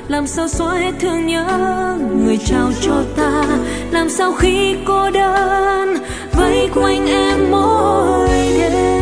làm sao xóa hết thương nhớ người trao cho ta, làm sao khi cô đơn vây quanh em mỗi đêm.